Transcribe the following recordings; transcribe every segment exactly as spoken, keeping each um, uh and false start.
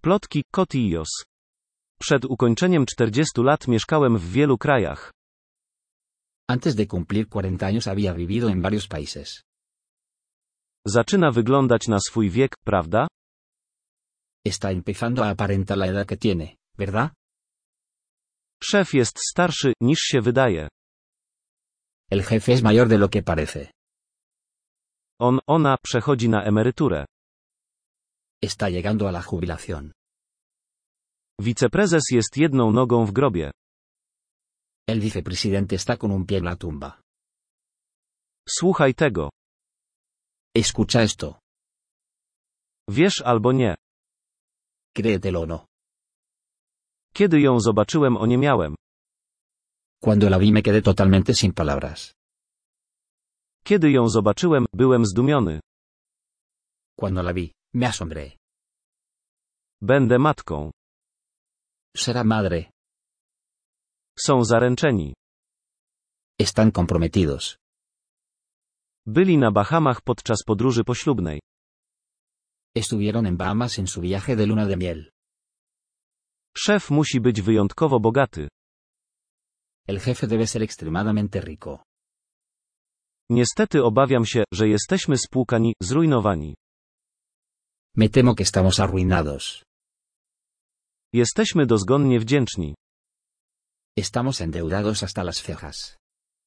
Plotki, Cotillos. Przed ukończeniem czterdziestu lat mieszkałem w wielu krajach. Antes de cumplir cuarenta años había vivido en varios países. Zaczyna wyglądać na swój wiek, prawda? Está empezando a aparentar la edad que tiene, ¿verdad? Szef jest starszy, niż się wydaje. El jefe es mayor de lo que parece. On, ona, przechodzi na emeryturę. Está llegando a la jubilación. Wiceprezes jest jedną nogą w grobie. El vicepresidente está con un pie en la tumba. Słuchaj tego. Escucha esto. Wiesz albo nie. Créetelo o no. Kiedy ją zobaczyłem, oniemiałem. Cuando la vi me quedé totalmente sin palabras. Kiedy ją zobaczyłem, byłem zdumiony. Cuando la vi, me asombré. Będę matką. Será madre. Są zaręczeni. Están comprometidos. Byli na Bahamach podczas podróży poślubnej. Estuvieron en Bahamas en su viaje de luna de miel. Szef musi być wyjątkowo bogaty. El jefe debe ser extremadamente rico. Niestety obawiam się, że jesteśmy spłukani, zrujnowani. Me temo que estamos arruinados. Jesteśmy dozgonnie wdzięczni. Estamos endeudados hasta las cejas.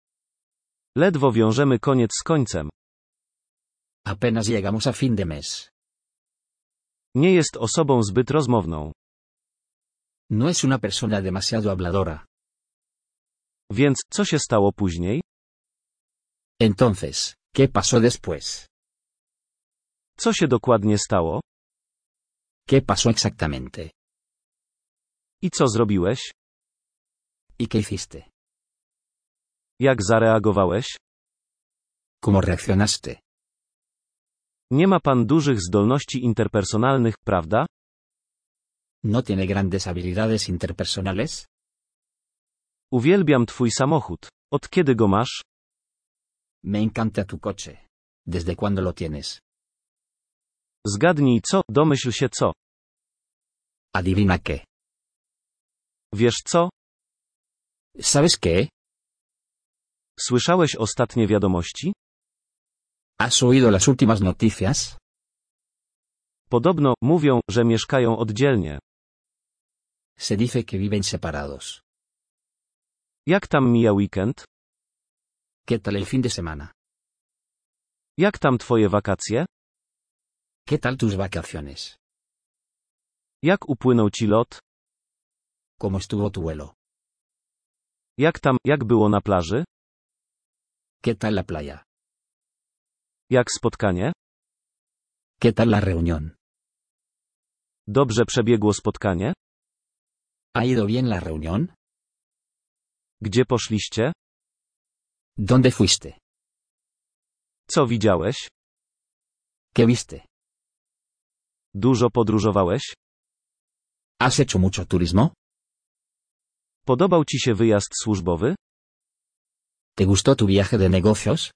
Ledwo wiążemy koniec z końcem. Apenas llegamos a fin de mes. Nie jest osobą zbyt rozmowną. No es una persona demasiado habladora. Więc, co się stało później? Entonces, ¿qué pasó después? Co się dokładnie stało? ¿Qué pasó exactamente? I co zrobiłeś? ¿Y qué hiciste? Jak zareagowałeś? ¿Cómo reaccionaste? Nie ma pan dużych zdolności interpersonalnych, prawda? ¿No tiene grandes habilidades interpersonales? Uwielbiam twój samochód. Od kiedy go masz? Me encanta tu coche. ¿Desde cuándo lo tienes? Zgadnij co, domyśl się co. Adivina qué. Wiesz co? ¿Sabes qué? Słyszałeś ostatnie wiadomości? ¿Has oído las últimas noticias? Podobno, mówią, że mieszkają oddzielnie. Se dice que viven separados. Jak tam mija weekend? ¿Qué tal el fin de semana? Jak tam twoje wakacje? ¿Qué tal tus vacaciones? Jak upłynął ci lot? ¿Cómo estuvo tu vuelo? Jak tam, jak było na plaży? ¿Qué tal la playa? Jak spotkanie? ¿Qué tal la reunión? Dobrze przebiegło spotkanie? ¿Ha ido bien la reunión? Gdzie poszliście? ¿Dónde fuiste? Co widziałeś? ¿Qué viste? Dużo podróżowałeś? ¿Has hecho mucho turismo? Podobał ci się wyjazd służbowy? ¿Te gustó tu viaje de negocios?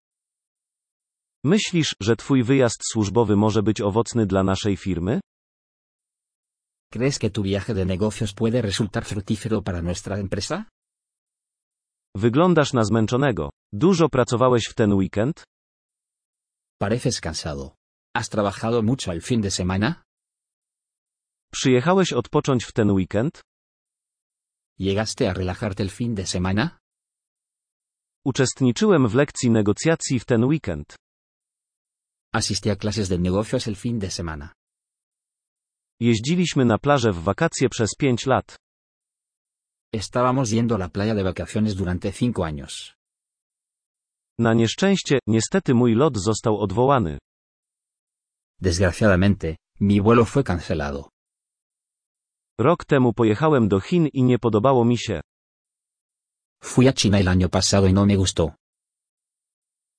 Myślisz, że twój wyjazd służbowy może być owocny dla naszej firmy? ¿Crees que tu viaje de negocios puede resultar fructífero para nuestra empresa? Wyglądasz na zmęczonego. Dużo pracowałeś w ten weekend? Pareces cansado. ¿Has trabajado mucho el fin de semana? Przyjechałeś odpocząć w ten weekend? ¿Llegaste a relajarte el fin de semana? Uczestniczyłem w lekcji negocjacji w ten weekend. Asistí a clases de negocios el fin de semana. Jeździliśmy na plażę w wakacje przez pięć lat. Estábamos yendo a la playa de vacaciones durante cinco años. Na nieszczęście, niestety mój lot został odwołany. Desgraciadamente, mi vuelo fue cancelado. Rok temu pojechałem do Chin i nie podobało mi się. Fui a China el año pasado y no me gustó.